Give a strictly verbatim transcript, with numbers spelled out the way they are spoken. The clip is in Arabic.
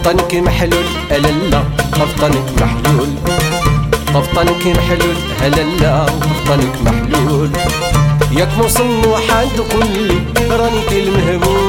قفطانك محلول هلالا قفطانك محلول قفطانك محلول هلالا قفطانك محلول ياك موصل واحد قولي راني كي المهبول